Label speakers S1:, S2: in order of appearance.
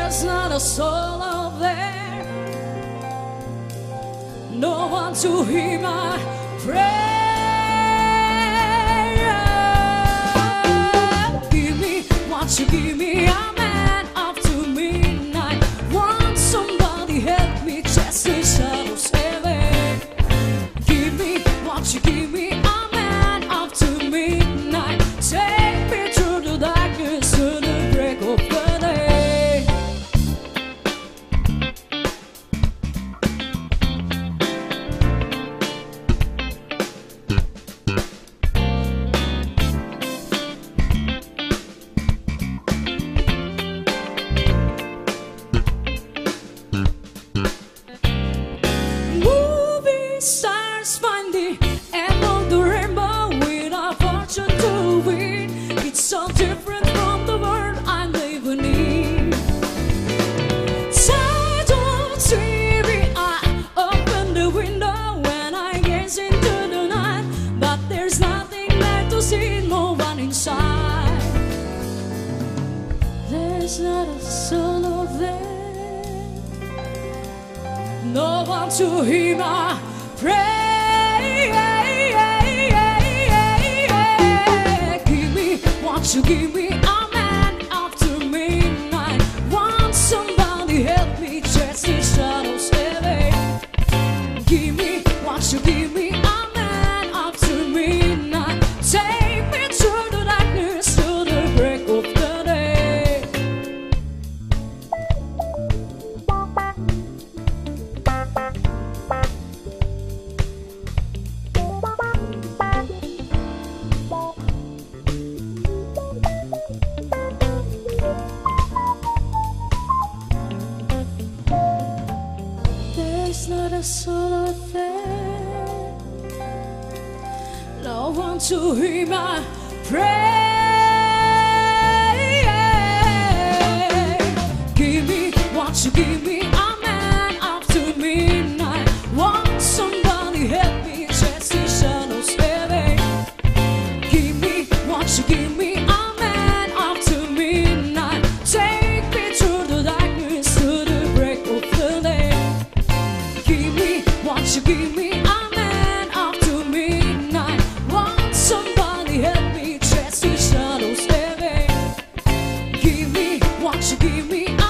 S1: There's not a soul out there, no one to hear my prayer. Give me what you give me, a man up to midnight. Want somebody help me chase the shadows away. Give me what you give me, a man up to midnight. Take me through the darkness to the break of the day. Movie stars find the end of the rainbow without fortune to win. It's so different from the world I'm living in. Tired of TV, I open the window when I gaze into the night, but there's nothing there to see, no one inside. There's not a soul out there, no one to hear my prayer. Give me what you give me, a man after midnight. Want somebody help me chase the shadows away. Give me what you give me, a man after midnight. Take me through the darkness to the break of the day. There's not a soul out there, no one to hear my prayer. Give me what you give me, a man after midnight. Want somebody help me chase the shadows away. Give me what you give me, a man after midnight. Take me through the darkness to the break of the day. Give me what you give me, a man after midnight. Want somebody help me chase the shadows away. Give me what you give me,